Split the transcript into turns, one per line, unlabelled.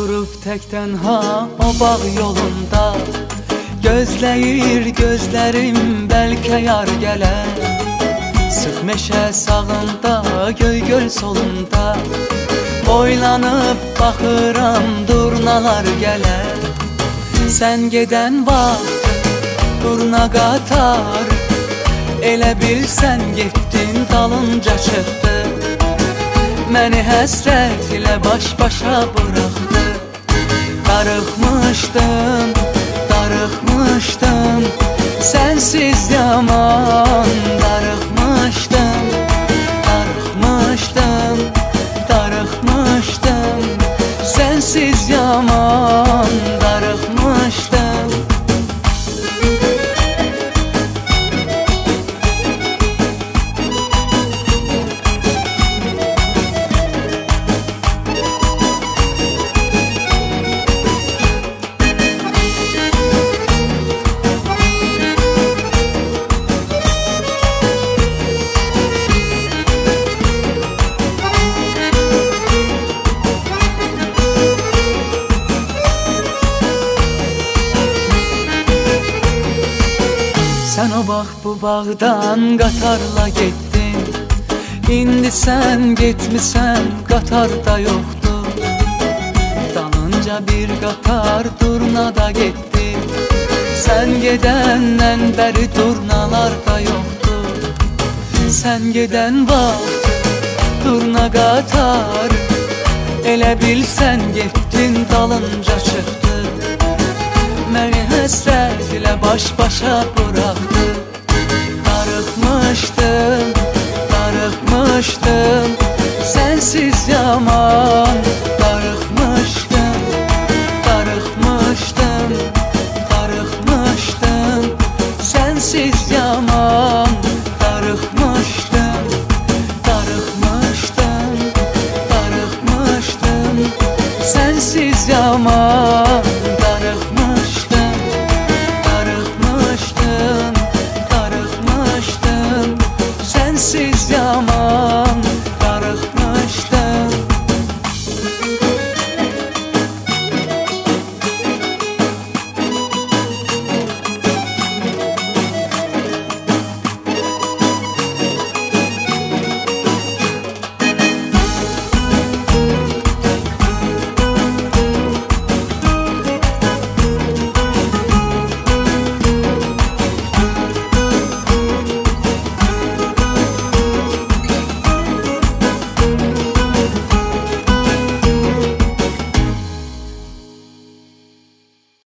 Oturup tek tenha o bağ yolunda, gözləyir gözlərim bəlkə yar gələr. Sıx meşə sağında, göy göl solunda, boylanıb baxıram durnalar gələr. Sən gedən vaxt durna qatar, elə bilsən getdin dalınca çıxdı. Məni həsrət ilə baş-başa buraxdı. Darıxmışdım, darıxmışdım, sənsiz yaman. Darıxmışdım, darıxmışdım, darıxmışdım, sənsiz yaman. Darıxmışdım. Sən o bax bu bağdan qatarla getdin, İndi sən getmisən, qatar da yoxdur. Dalınca bir qatar durnada getdi. Sən gedəndən bəri durnalar da yoxdur. Sən gedən vaxt durna qatar, elə bilsən getdin dalınca çıxdı. Məni həsrət ilə baş-başa buraxdı. Darıxmışdım, darıxmışdım, sənsiz yaman.